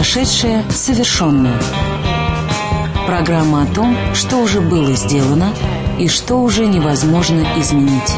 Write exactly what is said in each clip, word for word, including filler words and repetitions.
Прошедшее совершенное. Программа о том, что уже было сделано и что уже невозможно изменить.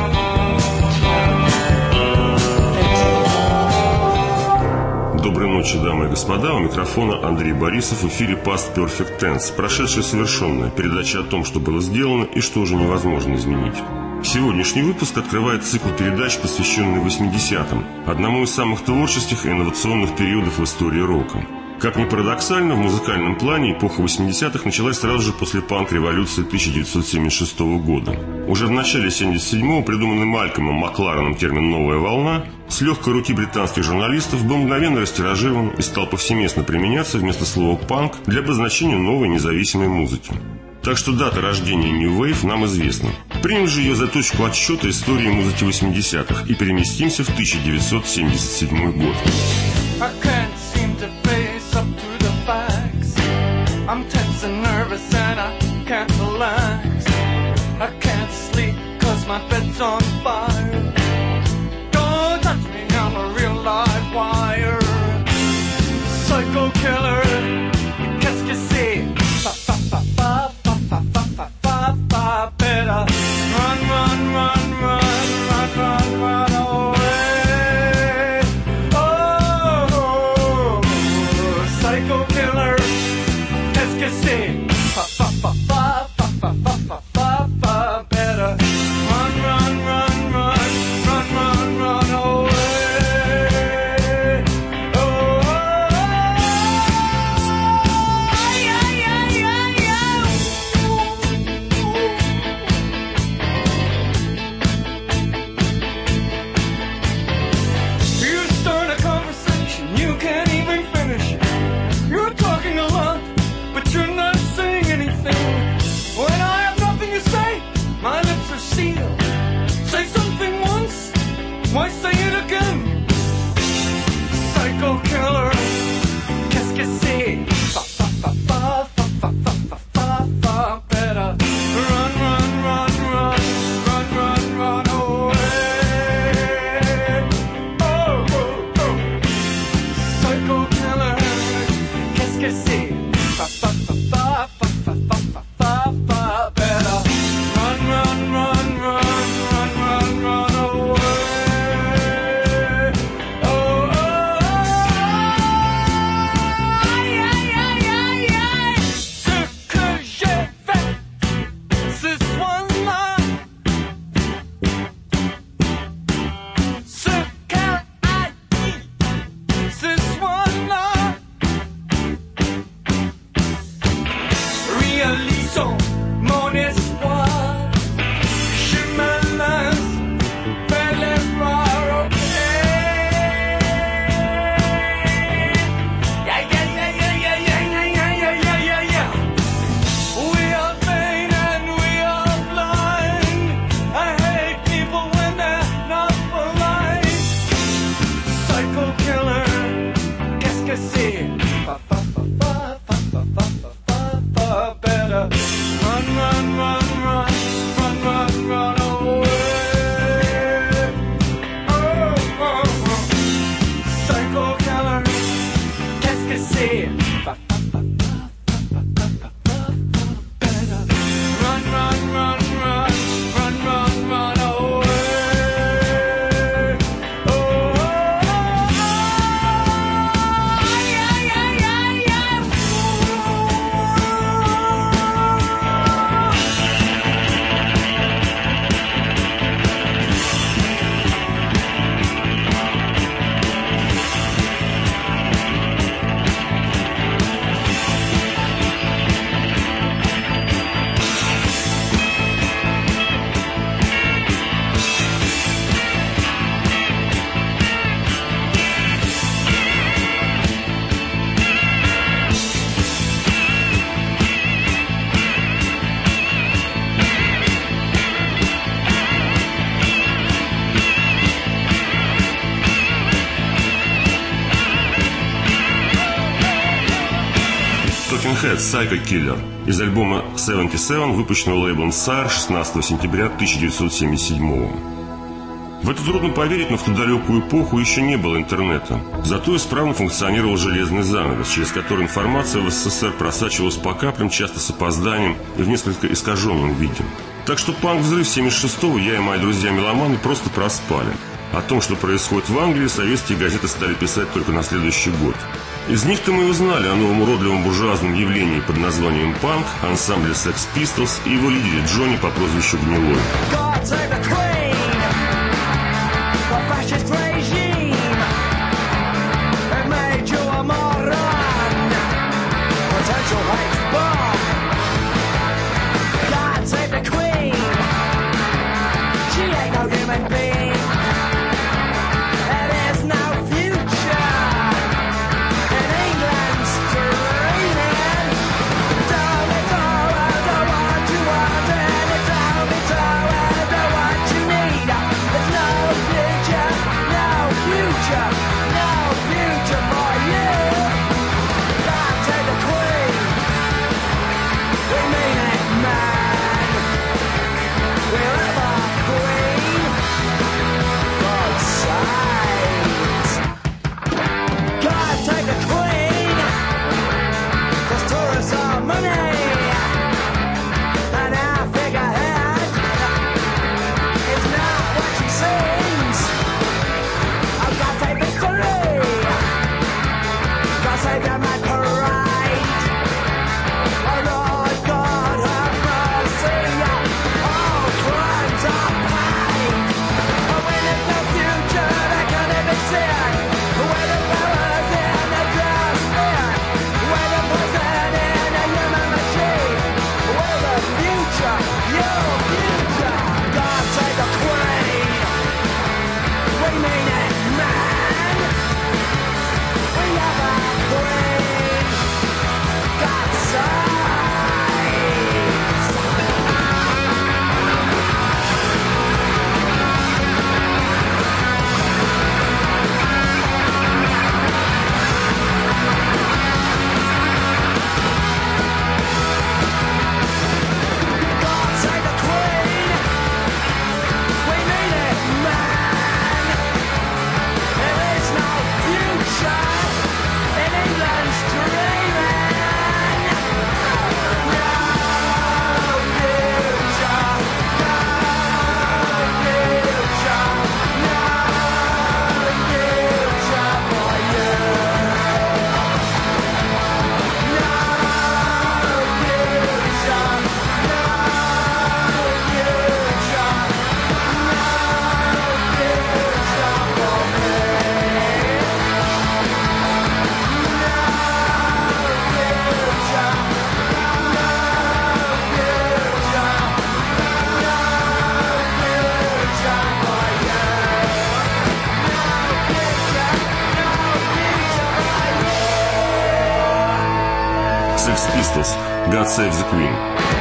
Доброй ночи, дамы и господа. У микрофона Андрей Борисов. В эфире Past Perfect Tense. Прошедшее совершенное. Передача о том, что было сделано и что уже невозможно изменить. Сегодняшний выпуск открывает цикл передач, посвященный восьмидесятым, одному из самых творческих и инновационных периодов в истории рока. Как ни парадоксально, в музыкальном плане эпоха восьмидесятых началась сразу же после панк-революции тысяча девятьсот семьдесят шестого года. Уже в начале семьдесят седьмого придуманный Малькольмом Маклареном термин «новая волна» с легкой руки британских журналистов был мгновенно растиражирован и стал повсеместно применяться вместо слова «панк» для обозначения новой независимой музыки. Так что дата рождения New Wave нам известна. Примем же ее за точку отсчета истории музыки восьмидесятых и переместимся в тысяча девятьсот семьдесят седьмой год. I'm tense and nervous and I can't relax. I can't sleep cause my bed's on fire. Don't touch me, I'm a real live wire. Psycho killer, qu'est-ce que c'est? Fa fa fa fa fa fa fa fa fa fa. Better run, run, run, run, run, run, run away. Oh, psycho killer. Fa fa fa fa fa fa fa fa fa fa. Better run, run, run, run, run, run, run away. Oh, yeah, yeah, yeah, yeah. You start a conversation, you can't even finish it. You're talking a lot, but you're not saying anything. When I have nothing to say, my lips are sealed. Say something once, why say it again? Psycho killer, qu'est-ce que c'est? Fa fa fa fa fa fa fa fa fa fa. Better run, run, run, run, run, run, run away. Oh, oh, oh. Psycho killer, qu'est-ce que c'est? Fa fa fa fa fa fa fa fa fa fa. Better run, run, run, run, run, run, run away. Oh, oh, yeah, yeah, yeah, yeah. Ce que j'ai fait ce soir-là, ce qu'elle a dit ce soir-là. Réalisons mon espoir. Je me lance vers l'erreur, ok. Yeah, yeah, yeah, yeah, yeah, yeah, yeah, yeah, yeah, yeah, yeah. We are vain and we are blind. I hate people when they're not polite. Psycho killer, qu'est-ce que c'est? Fa fa fa fa fa fa fa fa fa. Better run, run, run, run, run, run, run away. Oh, oh, oh. Psycho killer, qu'est-ce que c'est? Fa fa fa fa fa fa fa fa. Better run, run, run, run, run, run, run away. Oh, oh, oh. Yeah, yeah, yeah, yeah. Talking Heads Psycho Killer из альбома семьдесят семь, выпущенного лейблом Sire шестнадцатого сентября тысяча девятьсот семьдесят седьмого. В это трудно поверить, но в ту далекую эпоху еще не было интернета. Зато исправно функционировал железный занавес, через который информация в СССР просачивалась по каплям, часто с опозданием и в несколько искаженном виде. Так что панк-взрыв семьдесят шестого я и мои друзья-меломаны просто проспали. О том, что происходит в Англии, советские газеты стали писать только на следующий год. Из них-то мы и узнали о новом уродливом буржуазном явлении под названием панк, ансамбле Sex Pistols и его лидере Джонни по прозвищу Гнилой. God Save the Queen.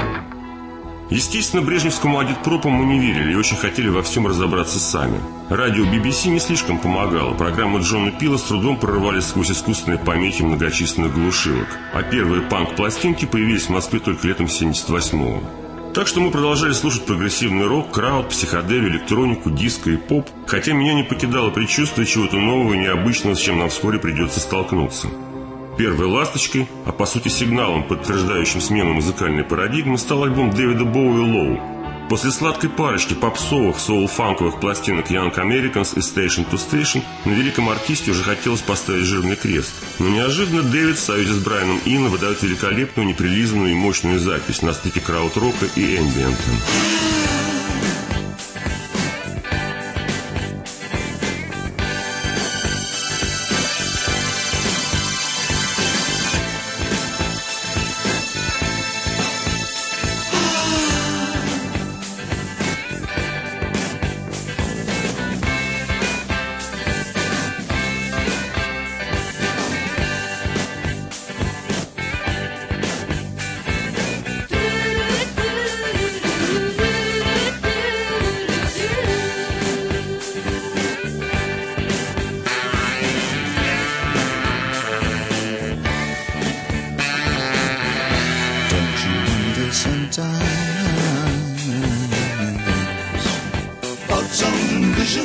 Естественно, брежневскому агитпропу мы не верили и очень хотели во всем разобраться сами. Радио би би си не слишком помогало. Программы Джона Пила с трудом прорывались сквозь искусственные помехи многочисленных глушилок. А первые панк-пластинки появились в Москве только летом семьдесят восьмого. Так что мы продолжали слушать прогрессивный рок, крауд, психоделию, электронику, диско и поп, хотя меня не покидало предчувствие чего-то нового и необычного, с чем нам вскоре придется столкнуться. Первой ласточкой, а по сути сигналом, подтверждающим смену музыкальной парадигмы, стал альбом Дэвида Боуи «Low». После сладкой парочки попсовых, соул-фанковых пластинок Young Americans и Station to Station на великом артисте уже хотелось поставить жирный крест. Но неожиданно Дэвид в союзе с Брайаном Ино выдает великолепную, неприлизанную и мощную запись на стыке крауд-рока и эмбиента. vision.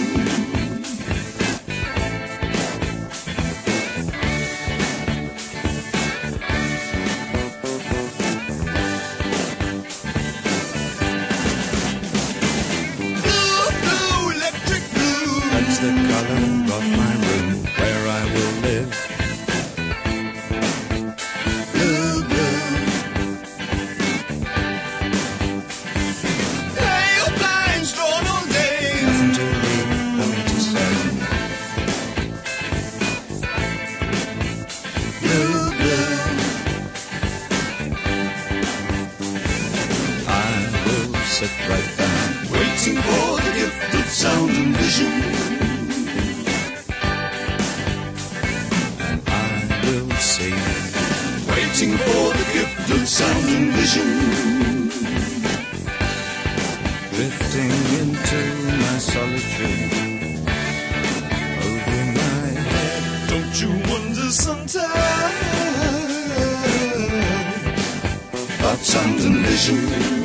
Blue, blue, electric blue. That's the color of my room where I will live. Blue, blue. Pale blinds drawn all day. Nothing to read, nothing to say. Blue, blue. I will sit right down, waiting for the gift of sound and vision. And I will sing, waiting for the gift of sound and vision. Drifting into my solitude, over my head. Don't you wonder sometimes about sound and vision?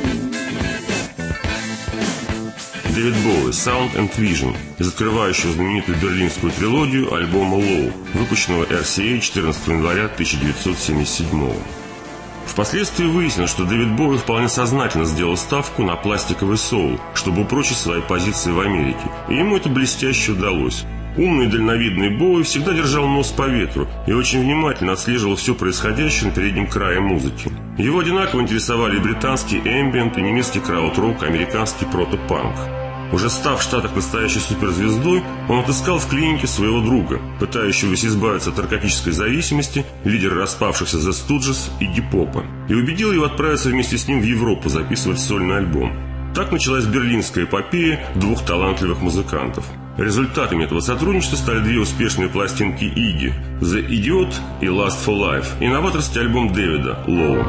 Дэвид Боуи, Sound and Vision, из открывающего знаменитую берлинскую трилогию альбома Low, выпущенного эр си эй четырнадцатого января тысяча девятьсот семьдесят седьмого. Впоследствии выяснилось, что Дэвид Боуи вполне сознательно сделал ставку на пластиковый соул, чтобы упрочить свои позиции в Америке, и ему это блестяще удалось. Умный и дальновидный Боуи всегда держал нос по ветру и очень внимательно отслеживал все происходящее на переднем крае музыки. Его одинаково интересовали и британский эмбиент, и немецкий крауд-рок, и американский протопанк. Уже став в Штатах настоящей суперзвездой, он отыскал в клинике своего друга, пытающегося избавиться от наркотической зависимости, лидера распавшихся The Stooges и Iggy Pop'а, и убедил его отправиться вместе с ним в Европу записывать сольный альбом. Так началась берлинская эпопея двух талантливых музыкантов. Результатами этого сотрудничества стали две успешные пластинки Iggy «The Idiot» и «Last for Life», и новаторский альбом Дэвида «Low».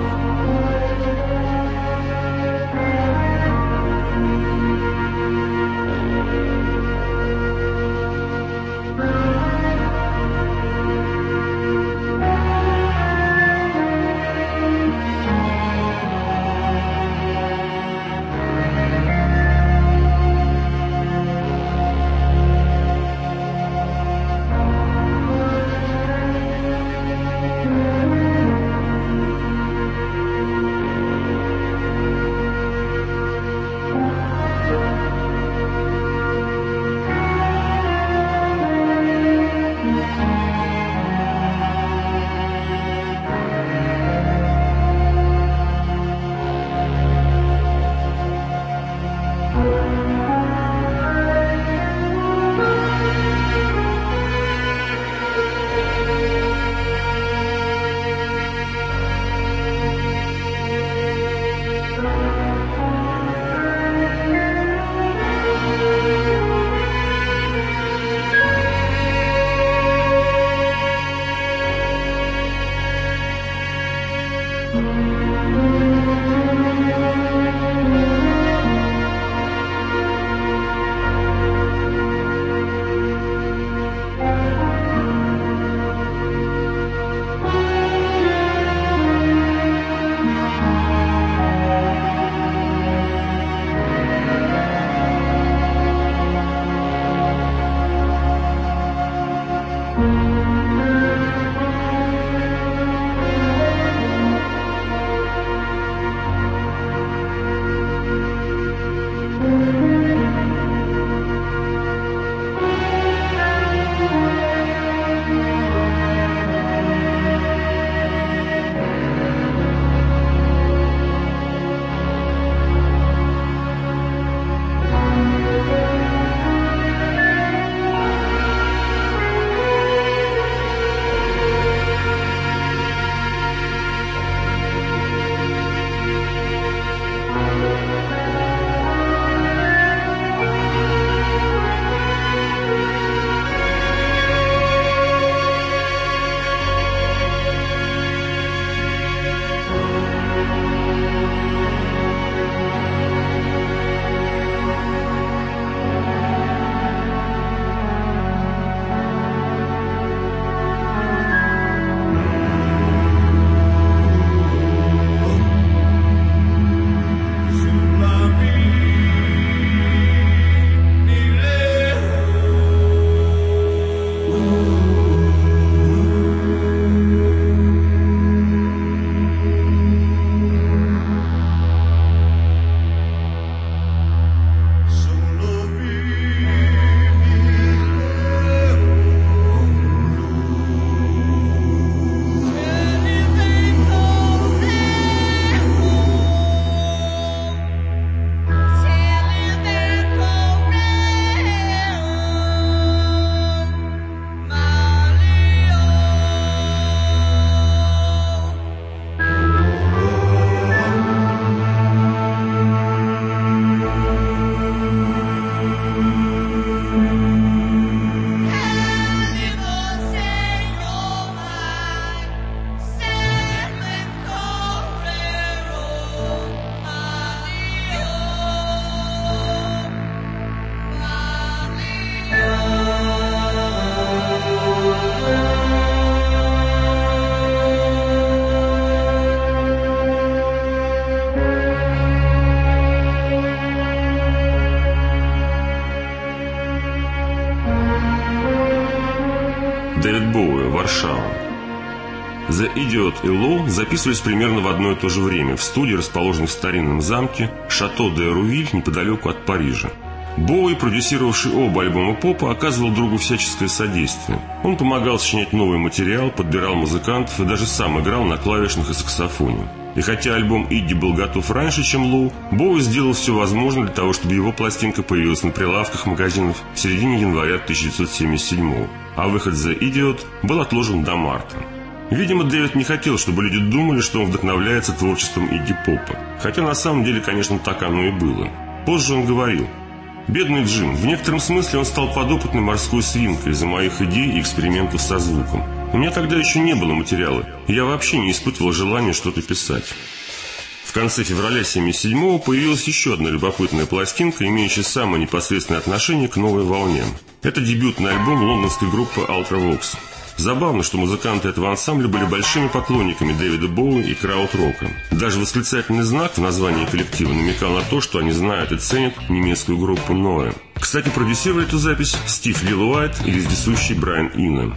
Варшава. The Idiot и Low записывались примерно в одно и то же время в студии, расположенной в старинном замке Шато де Рувиль неподалеку от Парижа. Боуи, продюсировавший оба альбома попа, оказывал другу всяческое содействие. Он помогал сочинять новый материал, подбирал музыкантов и даже сам играл на клавишных и саксофоне. И хотя альбом Игги был готов раньше, чем Лоу, Боуи сделал все возможное для того, чтобы его пластинка появилась на прилавках магазинов в середине января тысяча девятьсот семьдесят седьмого, а выход The Idiot был отложен до марта. Видимо, Дэвид не хотел, чтобы люди думали, что он вдохновляется творчеством Игги Попа. Хотя на самом деле, конечно, так оно и было. Позже он говорил: «Бедный Джим, в некотором смысле он стал подопытной морской свинкой из-за моих идей и экспериментов со звуком. У меня тогда еще не было материала, и я вообще не испытывал желания что-то писать». В конце февраля семьдесят седьмого появилась еще одна любопытная пластинка, имеющая самое непосредственное отношение к новой волне. Это дебютный альбом лондонской группы Ultravox. Забавно, что музыканты этого ансамбля были большими поклонниками Дэвида Боуи и краудрока. Даже восклицательный знак в названии коллектива намекал на то, что они знают и ценят немецкую группу Ноэ. Кстати, продюсировали эту запись Стив Лилуайт и вездесущий Брайан Ино.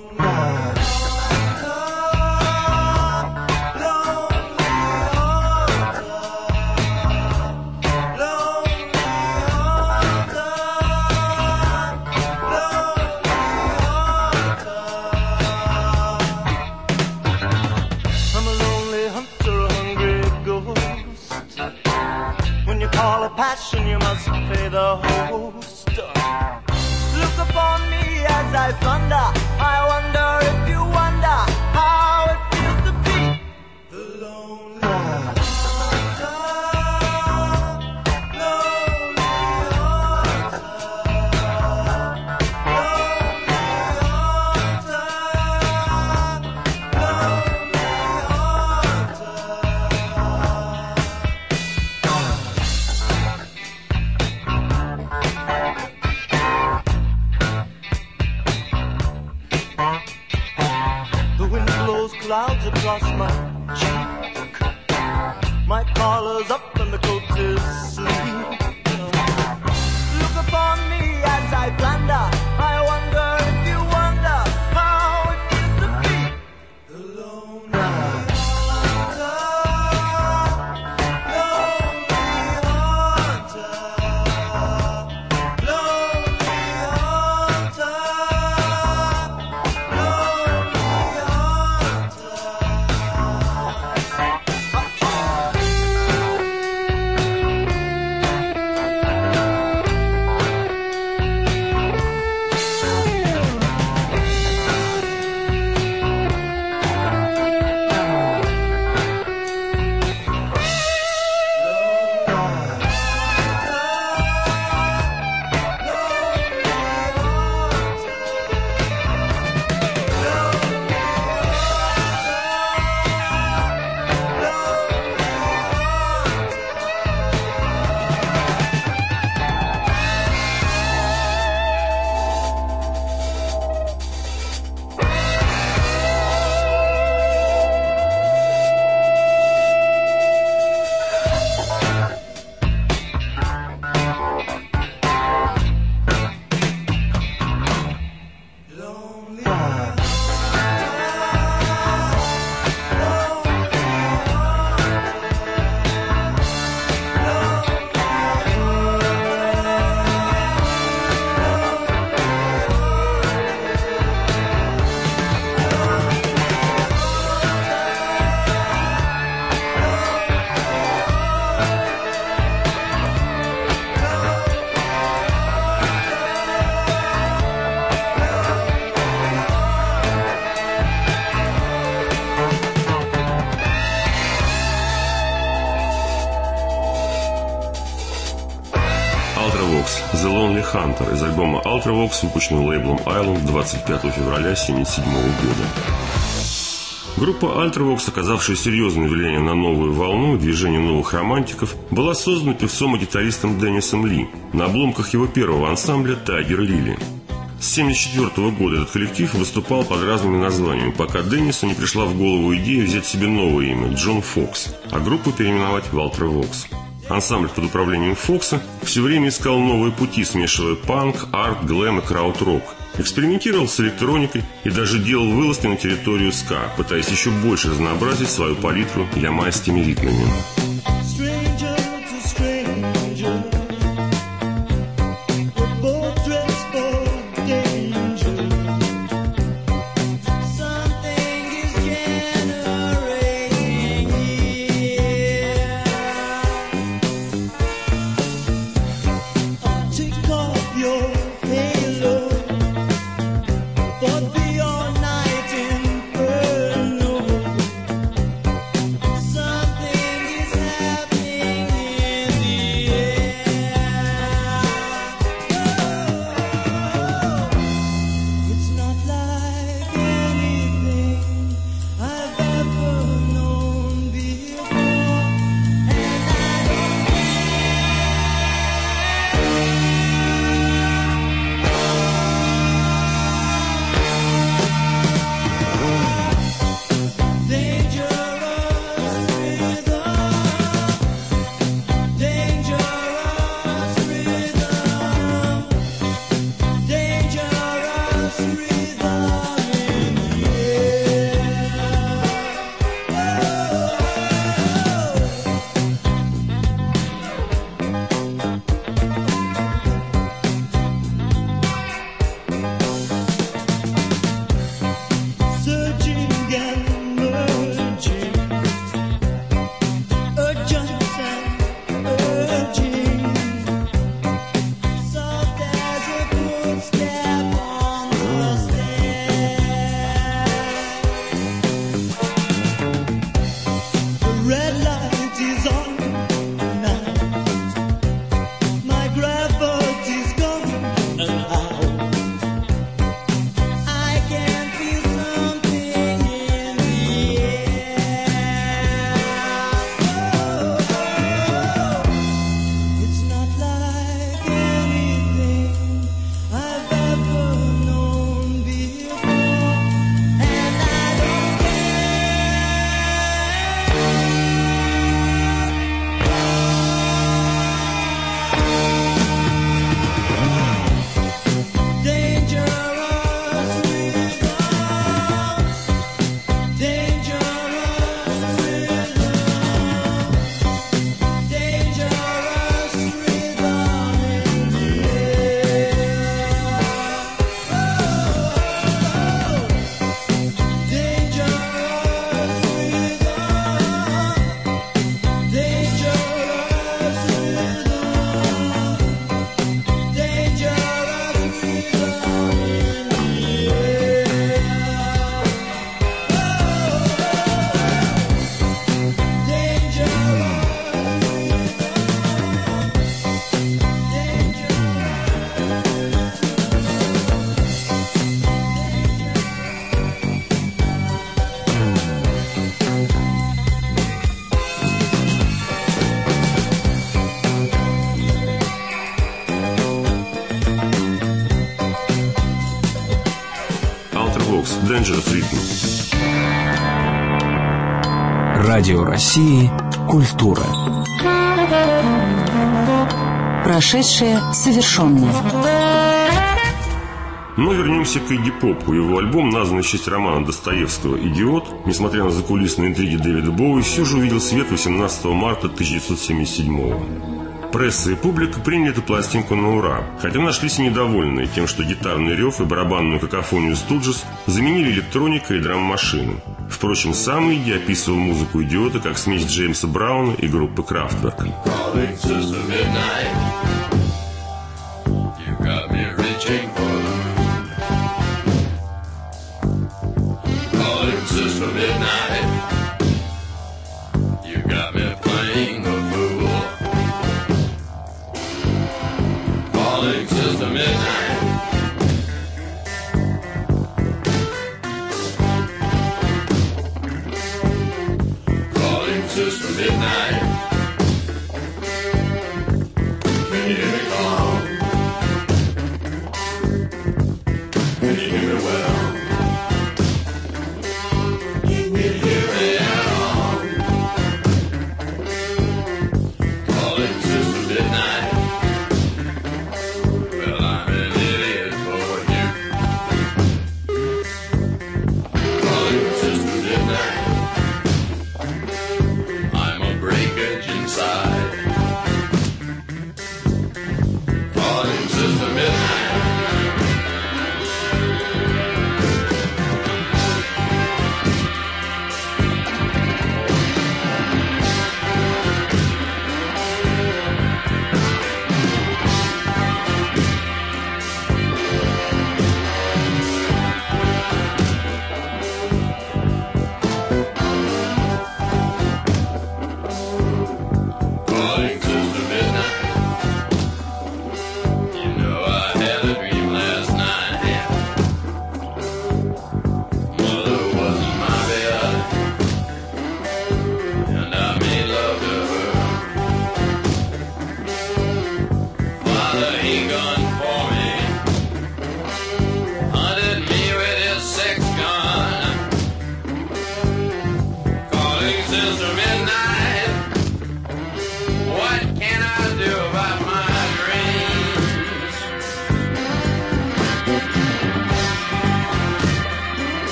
Passion, you must pay the host. Look upon me as I thunder. I wonder if you wonder how it feels to be the lonely hunter. Lonely hunter. Clouds across my cheek, my collar's up and the coat is sleek. Look upon me as I blunder. I wonder if you wonder how it feels to be the lonely hunter, lonely hunter, lonely hunter, lonely The Lonely Hunter из альбома Ultravox, выпущенного лейблом Island двадцать пятого февраля семьдесят седьмого года. Группа Ultravox, оказавшая серьезное влияние на новую волну и движение новых романтиков, была создана певцом и гитаристом Деннисом Ли на обломках его первого ансамбля «Тайгер Лили». С семьдесят четвёртого года этот коллектив выступал под разными названиями, пока Деннису не пришла в голову идея взять себе новое имя – Джон Фокс, а группу переименовать в Ultravox. Ансамбль под управлением Фокса все время искал новые пути, смешивая панк, арт, глэм и крауд-рок. Экспериментировал с электроникой и даже делал вылазки на территорию ска, пытаясь еще больше разнообразить свою палитру ямайскими ритмами. Dangerous Rhythm. Радио России. Культура. Прошедшее совершенно. Но вернемся к Игги Попу. Его альбом, названный в честь романа Достоевского «Идиот», несмотря на закулисные интриги Дэвида Боуи, все же увидел свет восемнадцатого марта тысяча девятьсот семьдесят седьмого. Пресса и публика приняли эту пластинку на ура, хотя нашлись и недовольные тем, что гитарный рев и барабанную какофонию Студжес заменили электроника и драм-машины. Впрочем, сам Игги описывал музыку «Идиота» как смесь Джеймса Брауна и группы Крафтверк.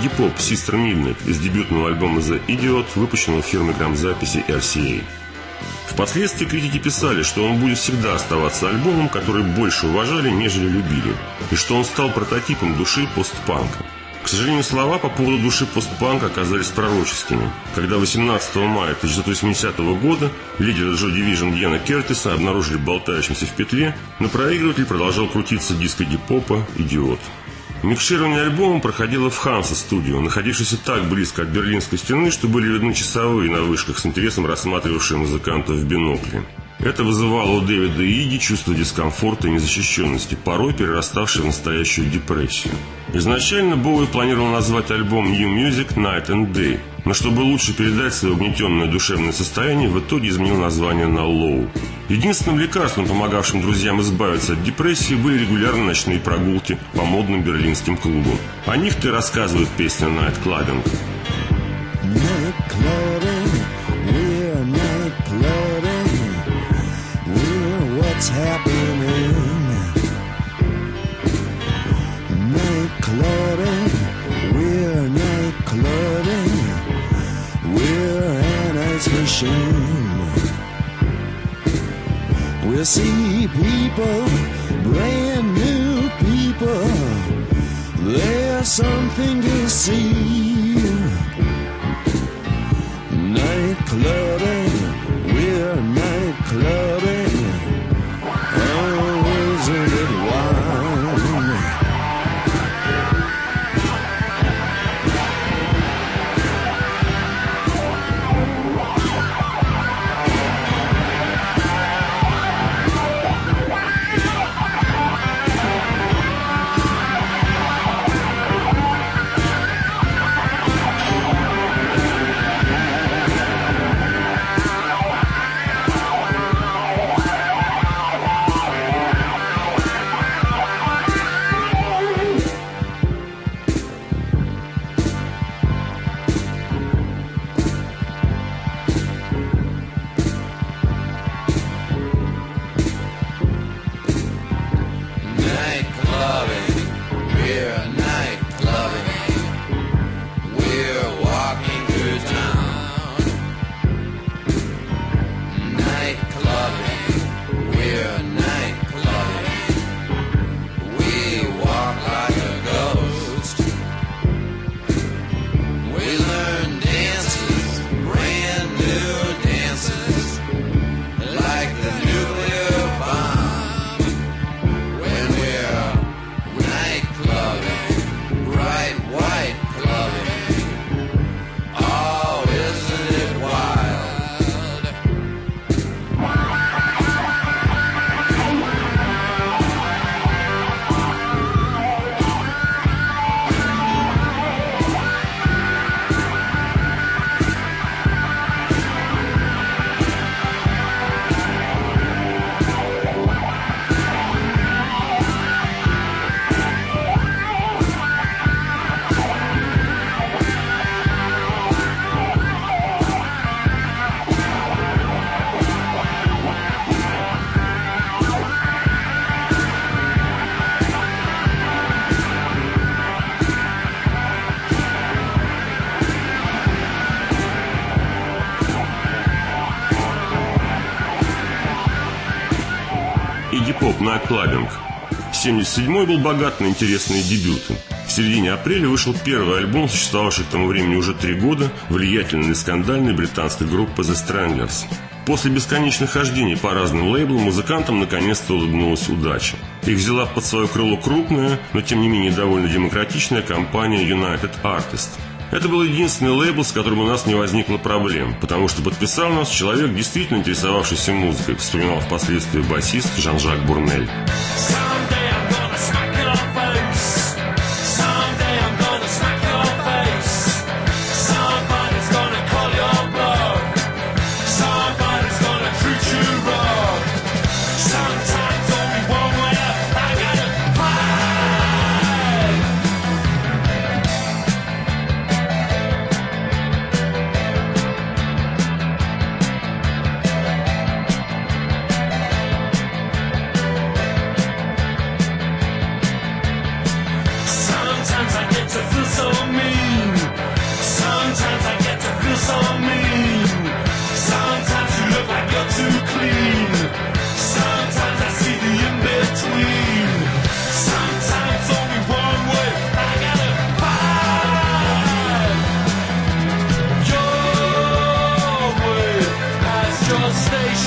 Iggy Pop Sister Midnight из дебютного альбома The Idiot, выпущенного фирмой грамзаписи эр си эй. Впоследствии критики писали, что он будет всегда оставаться альбомом, который больше уважали, нежели любили, и что он стал прототипом души постпанка. К сожалению, слова по поводу души постпанка оказались пророческими, когда восемнадцатого мая тысяча девятьсот восьмидесятого года лидера Joy Division Иэна Кертиса обнаружили болтающимся в петле, но проигрыватель продолжал крутиться диск Iggy Pop'а «Идиот». Микширование альбома проходило в Hansa Studio, находившейся так близко от Берлинской стены, что были видны часовые на вышках, с интересом рассматривавшие музыкантов в бинокли. Это вызывало у Дэвида и Игги чувство дискомфорта и незащищенности, порой перераставшее в настоящую депрессию. Изначально Боуи планировал назвать альбом New Music Night and Day, но чтобы лучше передать свое угнетенное душевное состояние, в итоге изменил название на Low. Единственным лекарством, помогавшим друзьям избавиться от депрессии, были регулярные ночные прогулки по модным берлинским клубам. О них-то и рассказывает песня Night Clubbing. Night clubbing, we're night clubbing, we're what's happening. Night clubbing, we're night clubbing, we're an ice machine. We'll see people, brand new people, there's something to see. Night clubbing, we're night clubbing, oh, isn't it wild? Iggy Pop Night Clubbing. семьдесят седьмой был богат на интересные дебюты. В середине апреля вышел первый альбом, существовавший к тому времени уже три года, влиятельной и скандальной британской группы The Stranglers. После бесконечных хождений по разным лейблам музыкантам наконец-то улыбнулась удача. Их взяла под свое крыло крупная, но тем не менее довольно демократичная компания United Artists. Это был единственный лейбл, с которым у нас не возникло проблем, потому что подписал нас человек, действительно интересовавшийся музыкой, вспоминал впоследствии басист Жан-Жак Бурнель.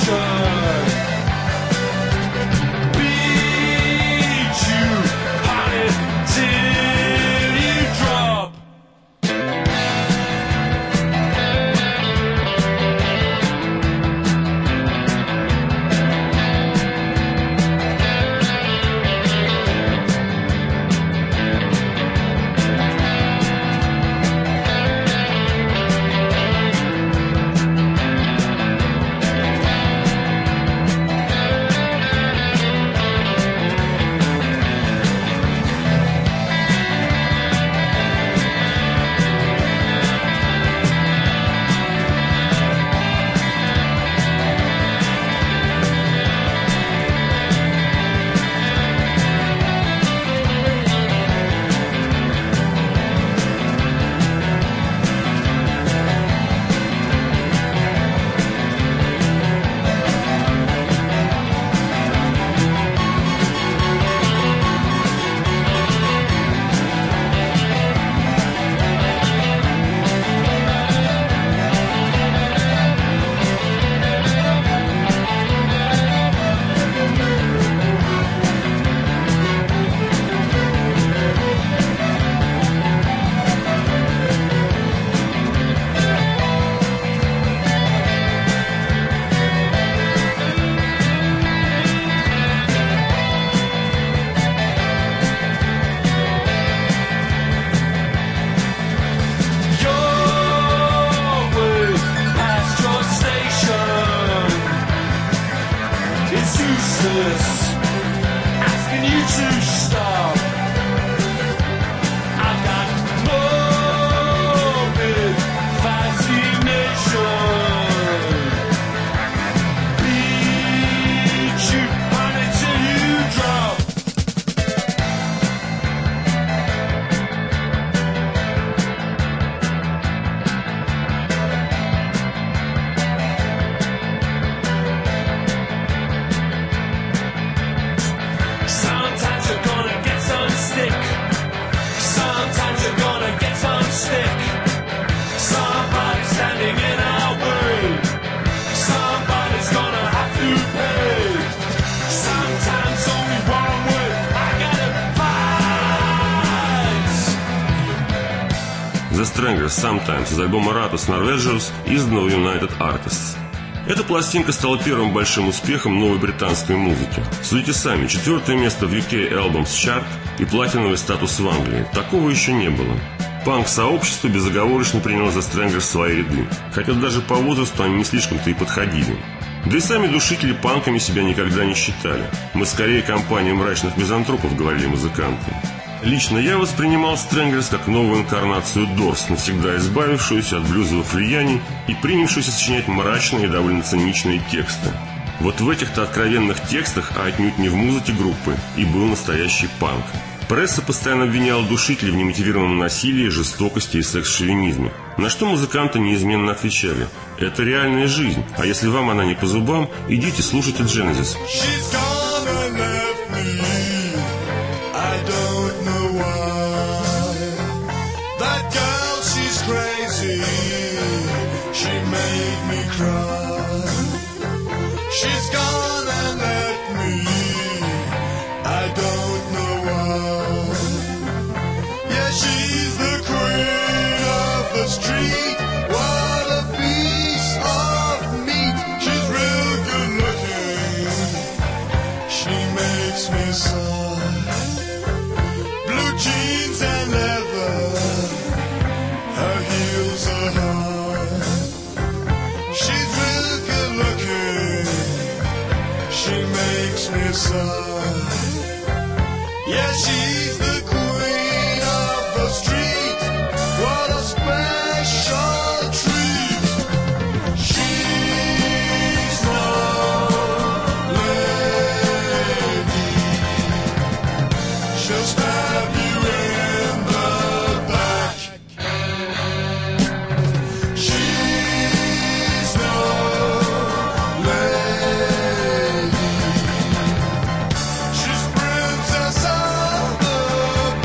The Strangers Sometimes из альбома Ratus Norvegers, изданного United Artists. Эта пластинка стала первым большим успехом новой британской музыки. Судите сами, четвертое место в ю кей Albums Chart и платиновый статус в Англии. Такого еще не было. Панк-сообщество безоговорочно приняло The Strangers в свои ряды, хотя даже по возрасту они не слишком-то и подходили. Да и сами душители панками себя никогда не считали. Мы скорее компания мрачных мизантропов, говорили музыканты. Лично я воспринимал Strangers как новую инкарнацию Doors, навсегда избавившуюся от блюзовых влияний и принявшуюся сочинять мрачные и довольно циничные тексты. Вот в этих-то откровенных текстах, а отнюдь не в музыке группы, и был настоящий панк. Пресса постоянно обвиняла душителей в немотивированном насилии, жестокости и секс-шовинизме. На что музыканты неизменно отвечали: это реальная жизнь, а если вам она не по зубам, идите слушайте Genesis. She's gone and left me, I don't know why. Yeah, she's the queen of the street, what a piece of meat. She's real good looking, she makes me sigh. Blue jeans and leather, her heels are high. She's real good looking, she makes me sigh. Yeah, she's the queen of the street, what a special treat. She's no lady, she'll stab you in the back. She's no lady, she's princess of the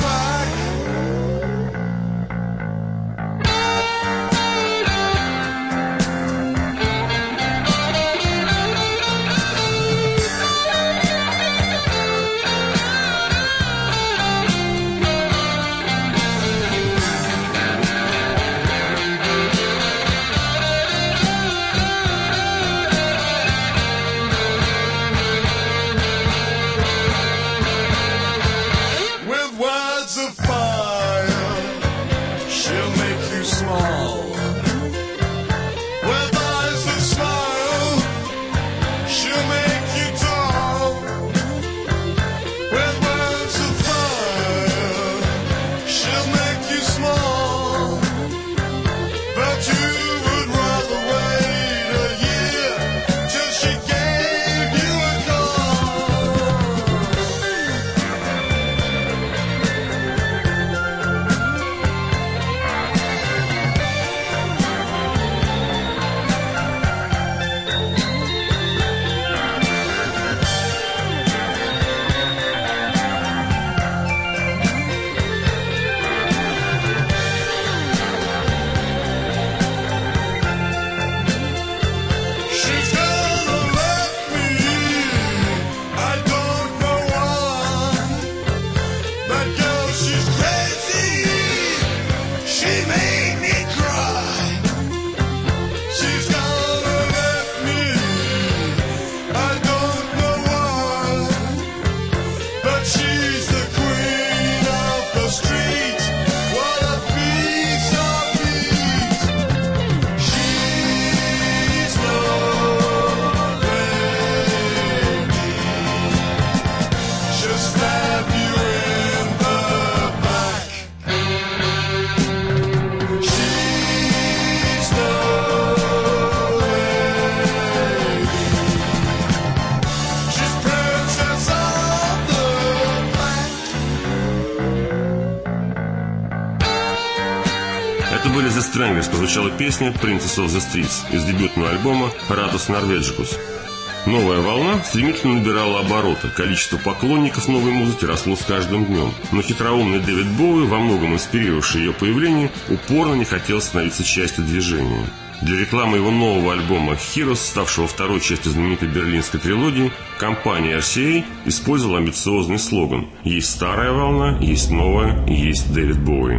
Stranglers прозвучала песня «Princess of the Streets» из дебютного альбома «Ratus Norvegicus». Новая волна стремительно набирала обороты, количество поклонников новой музыки росло с каждым днем. Но хитроумный Дэвид Боуи, во многом инспирировавший ее появление, упорно не хотел становиться частью движения. Для рекламы его нового альбома «Heroes», ставшего второй частью знаменитой берлинской трилогии, компания эр си эй использовала амбициозный слоган «Есть старая волна, есть новая, есть Дэвид Боуи».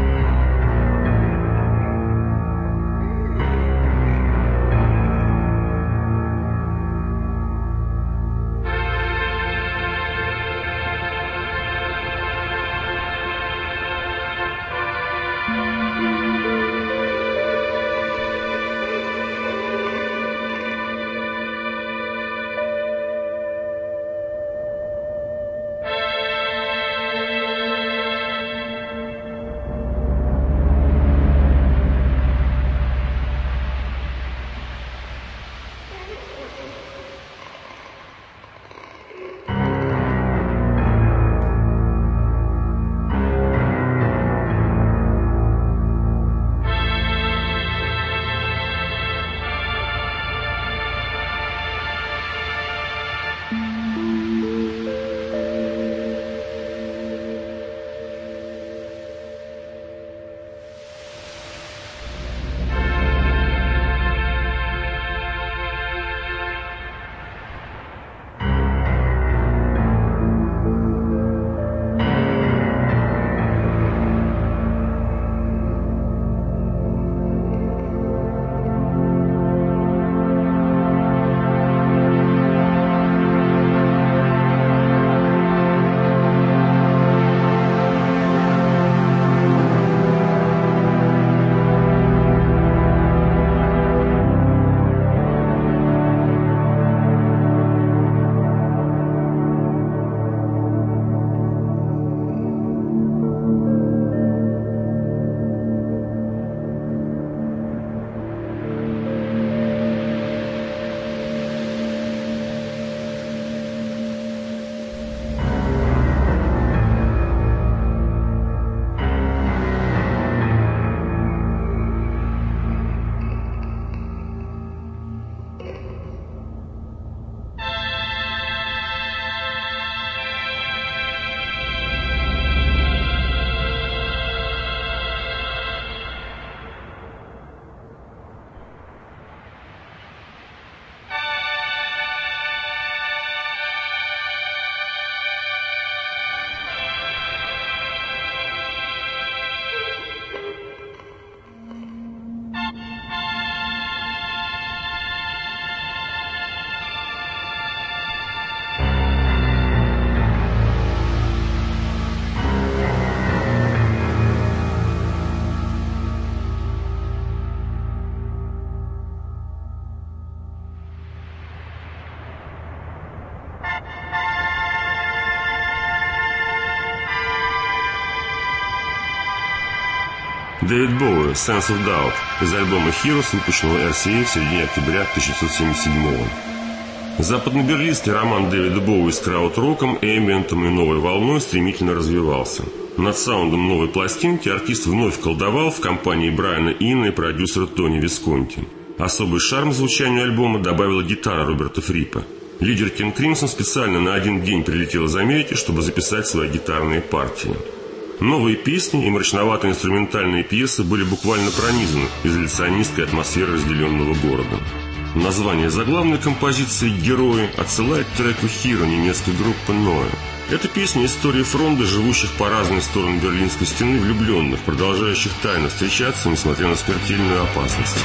Дэвид Боуи, «Sense of Doubt» из альбома «Heroes», выпущенного эр си эй в середине октября тысяча девятьсот семьдесят седьмого. Западноберлинский роман Дэвида Боуи с крауд-роком, эмбиентом и новой волной стремительно развивался. Над саундом новой пластинки артист вновь колдовал в компании Брайана Инна и продюсера Тони Висконти. Особый шарм звучанию альбома добавила гитара Роберта Фриппа. Лидер Кинг Кримсон специально на один день прилетел из Америки, чтобы записать свои гитарные партии. Новые песни и мрачноватые инструментальные пьесы были буквально пронизаны изоляционистской атмосферой разделенного города. Название заглавной композиции «Герои» отсылает к треку «Hero» немецкой группы Ноэ. Это песня истории фронта, живущих по разные стороны Берлинской стены влюбленных, продолжающих тайно встречаться, несмотря на смертельную опасность.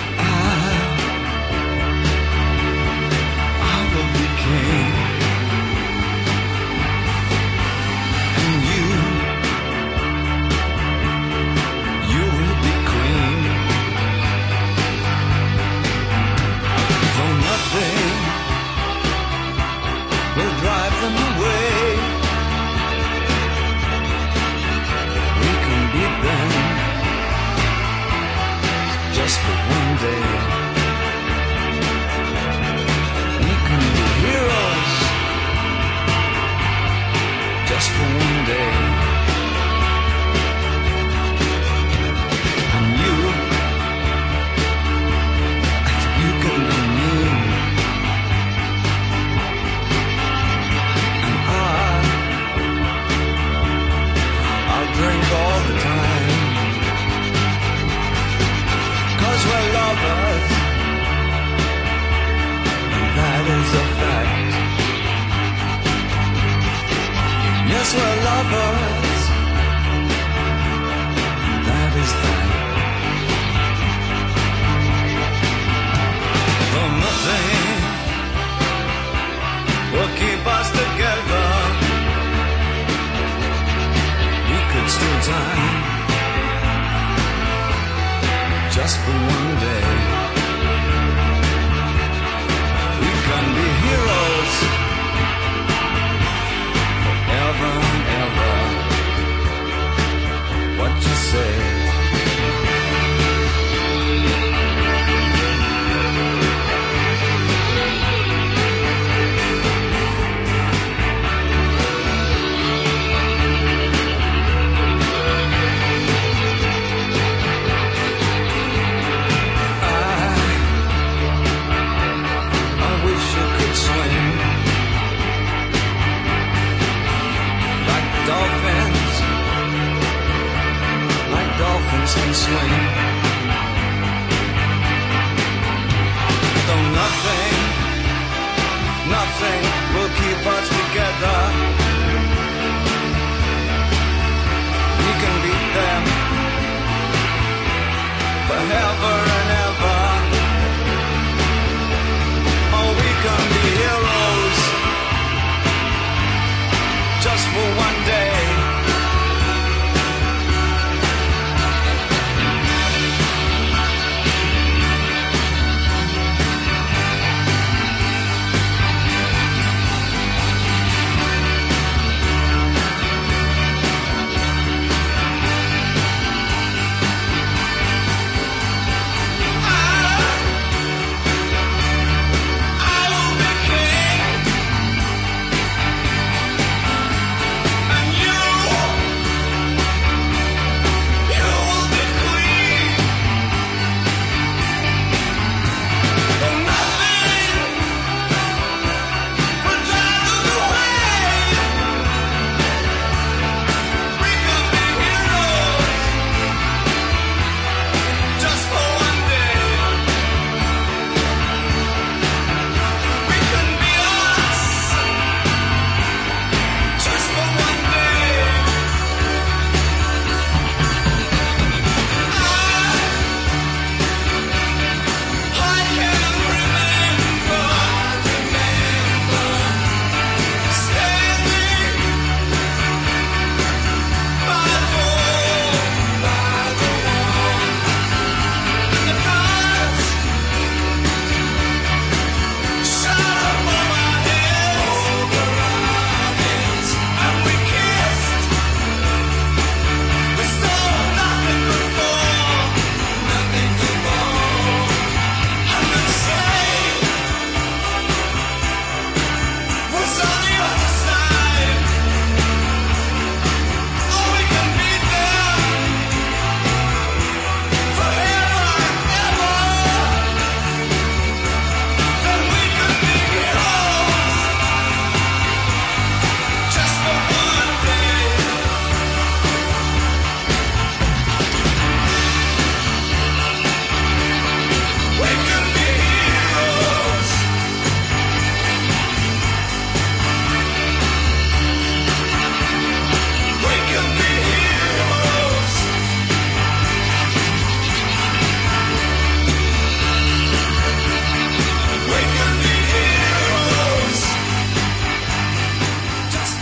Just for one day.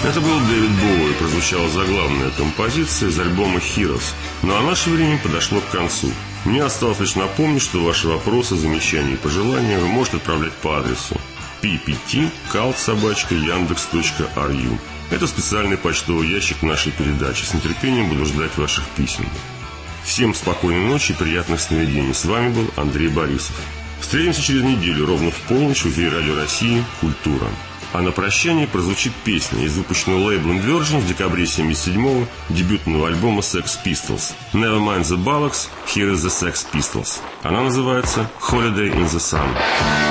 Это был Дэвид Боуи, прозвучала заглавная композиция из альбома «Heroes». Ну а наше время подошло к концу. Мне осталось лишь напомнить, что ваши вопросы, замечания и пожелания вы можете отправлять по адресу пи пи ти калт собака яндекс точка ар ю. Это специальный почтовый ящик нашей передачи. С нетерпением буду ждать ваших писем. Всем спокойной ночи и приятных сновидений. С вами был Андрей Борисов. Встретимся через неделю, ровно в полночь, в эфире Радио России «Культура». А на прощание прозвучит песня из выпущенного лейблом Virgin в декабре семьдесят седьмого дебютного альбома Sex Pistols. Never mind the bollocks, here is the Sex Pistols. Она называется Holiday in the Sun.